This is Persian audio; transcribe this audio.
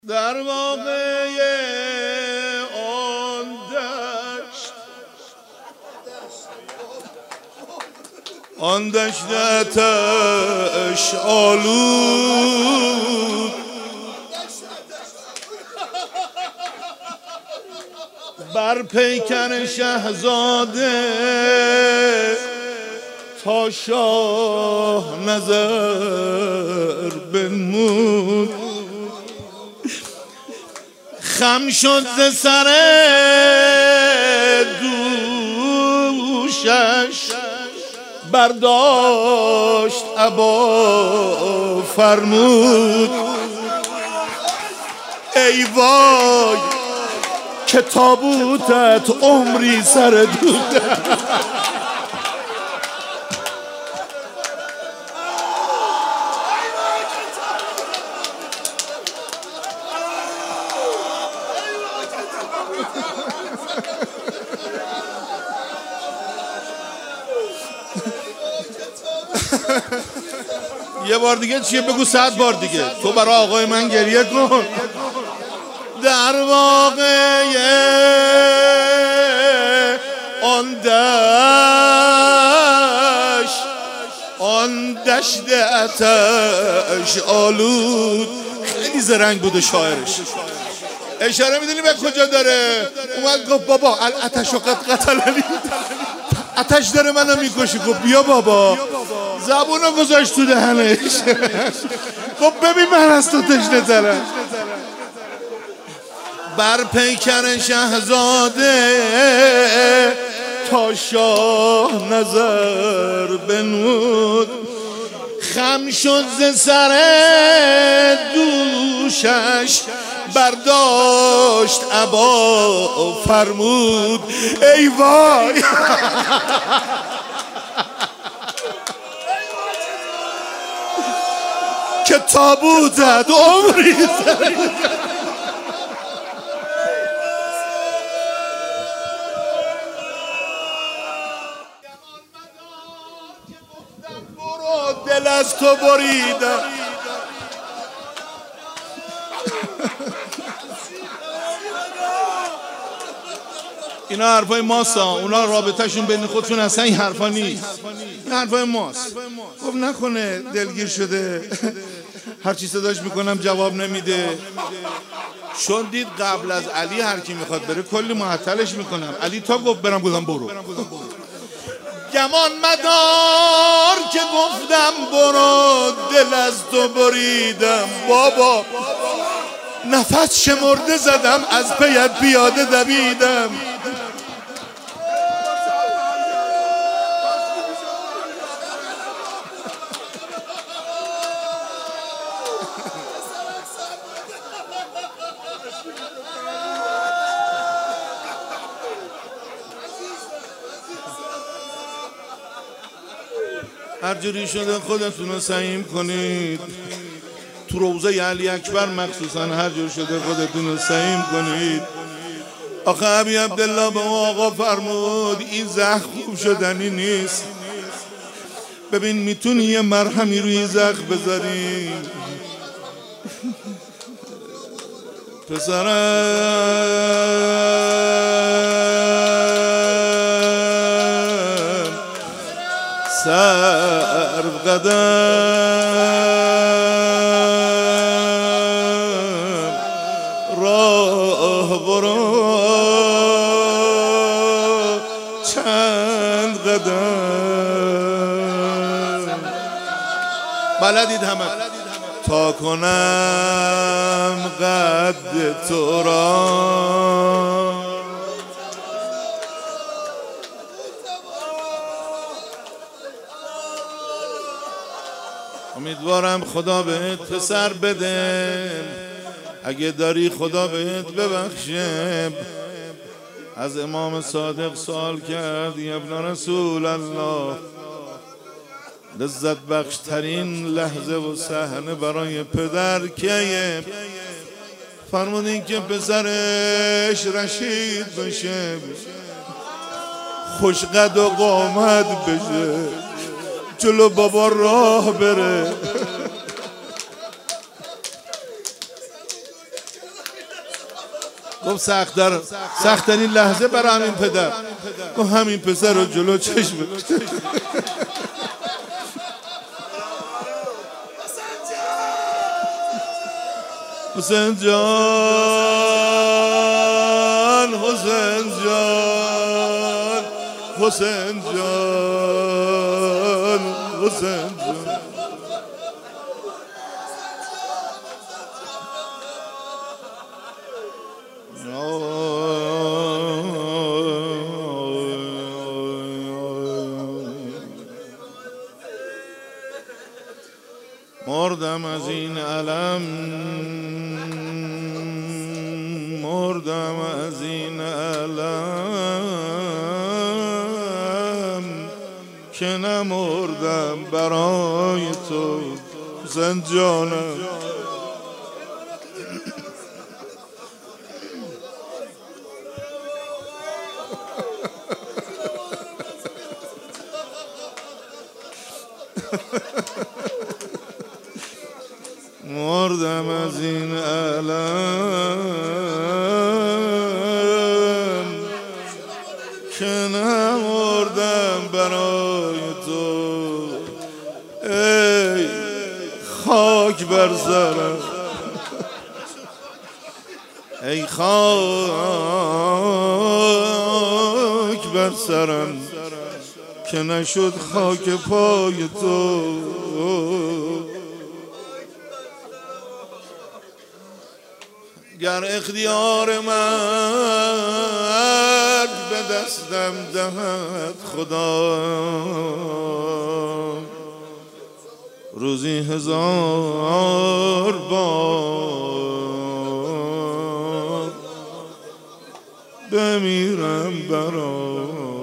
در واقع آن دشت آتش آلود بر پیکر شهزاده تا شاه نظر بنمود خم شد ز سر دوشش برداشت ابا فرمود ای وای که تابوتت عمری سر دوده یه بار دیگه چیه بگو 100 بار دیگه تو برای آقای من گریه کن در واقع آن دشت آتش آلود خیلی زرنگ بوده شاعرش اشاره میدونی به کجا داره اومد گفت بابا الاتش قد قتلنی آتش داره منو میکشه گفت بیا بابا زبونو گذاشت تو دهنش گفت ببین من از تو تشنه ترم بر پیکر شهزاده تا شاه نظر بنمود خم شد ز سر دوشش برداشت ابا فرمود ای وای که تابوتت عمری سر دل از تو بریدم اینا حرفای ماست اونا رابطهشون بین خودشون اصلا این حرفا نیست این حرفای ماست خب نکنه دلگیر شده هرچی صداش میکنم جواب نمیده چون دید قبل از علی هر کی میخواد بره کلی معطلش میکنم علی تا گفت برم گفتم برو گمان مدار که گفتم برو دل از تو بریدم بابا نفس شمرده زدم از پیت پیاده دویدم هر جوری شده خودتون رو سعیم کنید تو روضه علی اکبر مخصوصا هر جور شده خودتون رو سعیم کنید آخه ابی عبدالله به آقا فرمود این زخم خوب شدنی نیست ببین میتونی یه مرهمی روی زخم بذاری پسرم سر قدم راه برو چند قدم بلدید همه تا کنم قد تو را امیدوارم خدا بهت پسر بده اگه داری خدا بهت ببخشه از امام صادق سوال کرد یا ابن رسول الله لذت بخش ترین لحظه و صحنه برای پدر کیه فرمودین که پسرش رشید بشه خوش قد و قامت بشه جلو بابا راه بره گفت سخت‌ترین لحظه برای همین پدر. گفت همین پسر رو جلو چشم حسین جان، حسین جان، حسین جان، حسین جان. مردم از این علم، مردم از این علم که نمردم برای تو حسین جانم. مردم از این علم که نمردم برای تو. ای خاک بر سرم، ای خاک بر سرم که نشد خاک پای تو. گر اختیار مرگ به دستم دهد خدا، روزی 1000 بار بمیرم برات.